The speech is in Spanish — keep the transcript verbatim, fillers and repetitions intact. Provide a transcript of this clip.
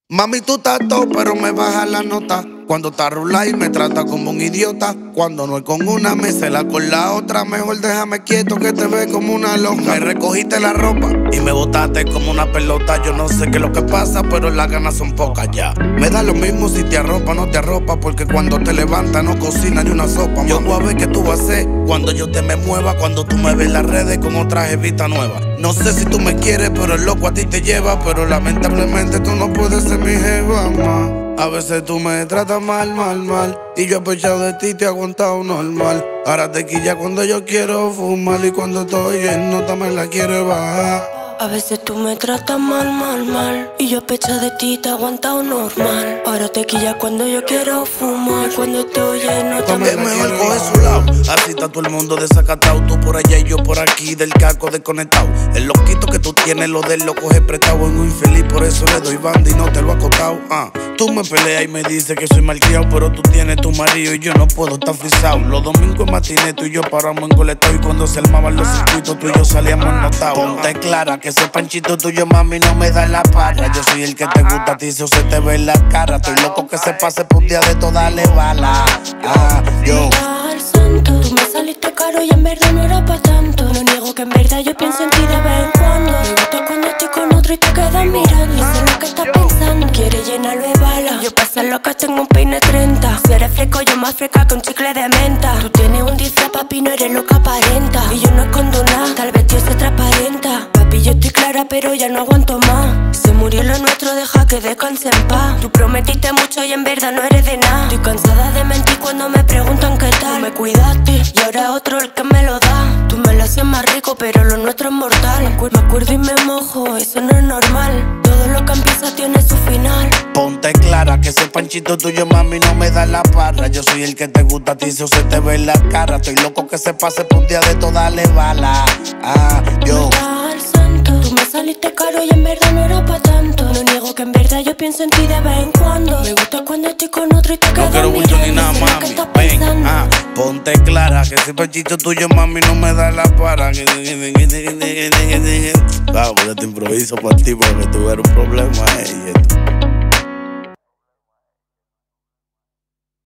Mami, tú estás todo, pero me baja la nota. Cuando está rula y me trata como un idiota. Cuando no es con una, me cela con la otra. Mejor déjame quieto que te ve como una loca. Me recogiste la ropa y me botaste como una pelota. Yo no sé qué es lo que pasa, pero las ganas son pocas ya. Me da lo mismo si te arropa o no te arropa, porque cuando te levantas no cocina ni una sopa. Yo voy a ver qué tú vas a hacer cuando yo te me mueva. Cuando tú me ves en las redes con otra jevita nueva. No sé si tú me quieres, pero el loco a ti te lleva. Pero lamentablemente tú no puedes ser mi jeva, ma. A veces tú me tratas mal, mal, mal. Y yo apechado de ti te he aguantado normal. Ahora te quilla cuando yo quiero fumar. Y cuando estoy en nota me la quiero bajar. A veces tú me tratas mal, mal, mal. Y yo pecha de ti te he aguantado normal. Ahora te quilla cuando yo quiero fumar. Cuando estoy en nota me Es la mejor quiero coge bajar. su lado. Así está todo el mundo desacatado. Tú por allá y yo por aquí, del caco desconectado. El loquito que tú tienes, lo del loco es prestado. En un infeliz, por eso le doy banda y no te lo he acotado. Ah, tú me peleas y me dices que soy malcriado, pero tú tienes tu marido y yo no puedo estar frisado. Los domingos en matiné tú y yo paramos en goletado. Y cuando se armaban los circuitos tú y yo salíamos ennotados. Ponte clara que ese panchito tuyo, mami, no me da la parra. Yo soy el que te gusta a ti, si o se te ve en la cara. Estoy loco que se pase por un día de todo, dale bala. Ah, yo. Al santo, tú me saliste caro y en verdad no era pa' tanto. No niego que en verdad yo pienso en ti de vez en cuando. Me gusta cuando estoy con otro y te quedas mirando. Y sé lo que estás pensando, quieres llenarlo de balas. Yo paso loca, tengo un peine treinta. Si eres fresco, yo más fresca que un chicle de menta. Tú tienes un disfraz, papi, no eres lo que aparenta. Y yo no escondo nada, tal vez Dios se transparenta. Papi, yo estoy clara, pero ya no aguanto más. Se murió lo nuestro, deja que descanse en paz. Tú prometiste mucho y en verdad no eres de nada. Estoy cansada de mentir cuando me preguntan qué tal. Tú me cuidaste y ahora otro el que me lo da. Tú me lo haces más rico, pero lo nuestro es mortal. Me acuerdo, me acuerdo y me mojo, eso no es normal. Todo lo que empieza tiene su final. Ponte clara que ese panchito tuyo, mami, no me da la parra. Yo soy el que te gusta a ti, si o se te ve en la cara. Estoy loco que se pase por un día de todo, dale bala. Ah, yo. Al santo, tú me saliste caro y en verdad no era pa' tanto. No niego que en verdad yo pienso en ti de vez en cuando. Me gusta cuando estoy con otro y te quedas No quiero bulto ni nada, mirando. Sé lo que mami. estás Ven, pensando. ah, ponte clara que ese panchito tuyo, mami, no me da la para. Vamos, yo te improviso por ti porque tú eres un problema, eh, y esto.